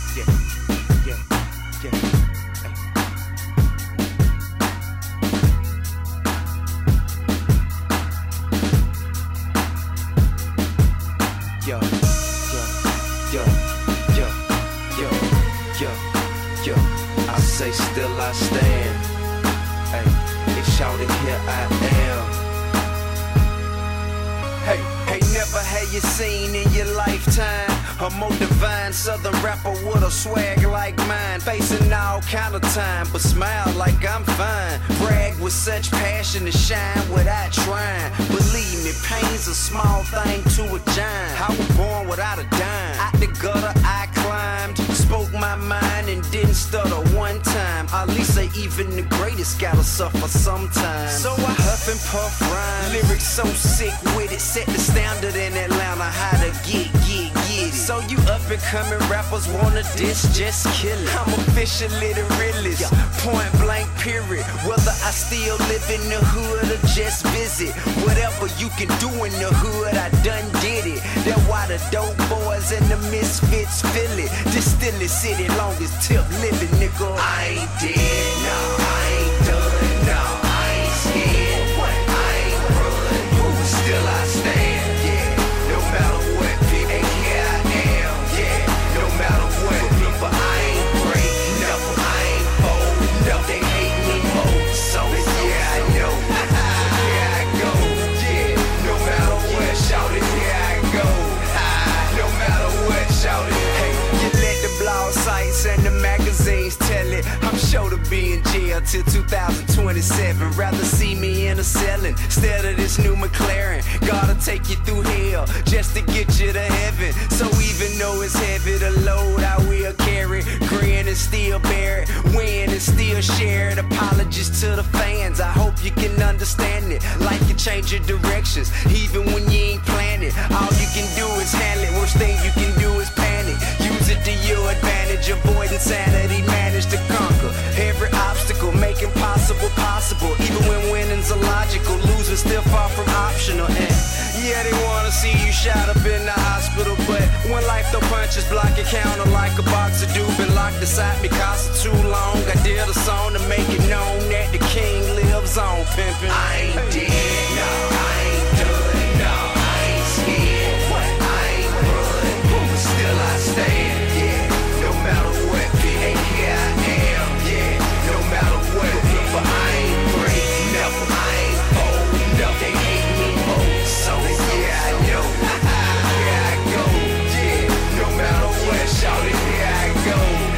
yeah, yeah, yeah. Ay. Yo, yo, yo, yo, yo, yo, yo. I say still I stand. Hey, they shouting here I am. Hey, hey, never had you seen in your lifetime a more divine southern rapper with a swag like mine. Facing all kind of time, but smile like I'm fine. Brag with such passion to shine without trying. Believe me, pain's a small thing to a giant. I was born without a dime. Out the gutter I climbed, spoke my mind and didn't stutter one time. At least even the greatest gotta suffer sometimes. So I huff and puff rhyme, lyrics so sick with it, set the standard in Atlanta how to get it. So you up and coming rappers wanna diss, just kill it. I'm officially the realest, point blank period. Whether I still live in the hood or just visit, whatever you can do in the hood, I done did it. That's why the dope boys and the misfits feel it. This still is city longest tip living, nigga. I ain't dead, no, I ain't done, no, I ain't scared. What? I ain't run, still I stand, yeah. No matter what, people, and here I am, yeah. No matter what, but I ain't break, never, I ain't fold, no, they hate me more, so yeah, I know. Here I go, yeah. No matter what, shout it, here I go. No matter what, shout it. Hey, you let the blog sites and the magazines tell it. I'm sure to be in jail till 2027. Rather see me in a cellin' instead of this new McLaren. Gotta take you through hell just to get you to heaven. So even though it's heavy to load, I will carry. Grin and still bear it, win and still share it. Apologies to the fans, I hope you can understand it. Life can change your directions, even when you ain't planned it. All you can do is handle it, worst thing you can do is panic. Use it to your advantage, avoid insanity, manage to conquer every obstacle, make impossible possible. Even when winning's illogical, losing still far from optional. And yeah, they wanna see you shot up in the hospital, but when life throw punches, block your counter like a box of dude. Been locked inside because of too long. I did a song to make it known that the king lives on, pimpin'. I ain't dead, no, I ain't done, no, I ain't scared. What? I ain't run, still I stand, yeah. No matter what, and here I am, yeah. No matter what, but I ain't break, never, I ain't fold, no, they hate me more, so yeah, I know. Here I go, yeah. No matter what, shout it, here I go.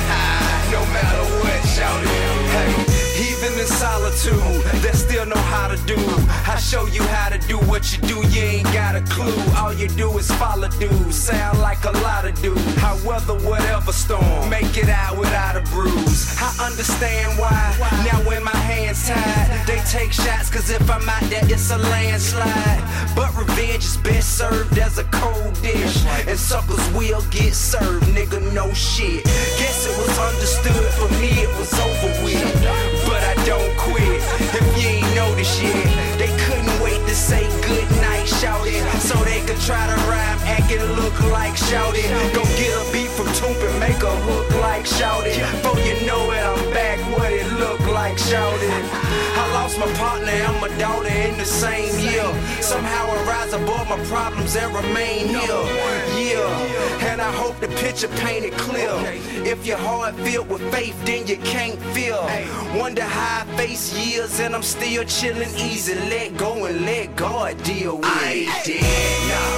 No matter what, shout it. Hey, even in solitude, they still know how to do. I show you how to do what you do, you ain't got a clue. All you do is follow dudes, sound like a lot of dudes. I weather whatever storm, make it out without a bruise. I understand why, now when my hands tied, they take shots, cause if I'm out there, it's a landslide. But revenge is best served as a cold dish, and suckers will get served, nigga, no shit. Guess it was understood, for me it was over with, but I don't quit. If you ain't noticed yet, they couldn't wait to say good night, shout it, so they could try to rhyme, act and look like shout it. Go get a beat from Toomp and make a hook like shout it. Before you know it, I'm back, what it look like shout it. I lost my partner and my daughter in the same year. Somehow I rise above my problems and remain here. Yeah, and I hope the picture painted clear. If your heart filled with faith, then you can't feel. Wonder how I face years and I'm still chillin' easy. Let go and let God deal with it. I ain't dead, nah.